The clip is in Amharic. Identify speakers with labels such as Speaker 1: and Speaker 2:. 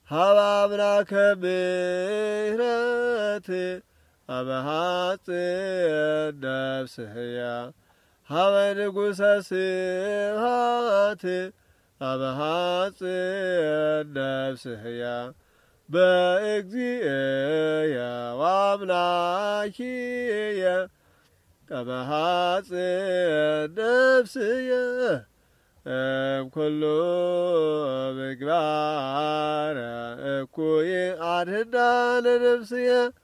Speaker 1: ሀበ አምላከ ምሕረት አበሃጽን ነፍስህያ ሀበ ንጉሠ ስብሐት አበሃጽን ነፍስህያ በእግዚእየ ወአምላኪየ አበሃጽን ነፍስየ እምኩሉ ምግባረ እኩይ አድኅና ለነፍስየ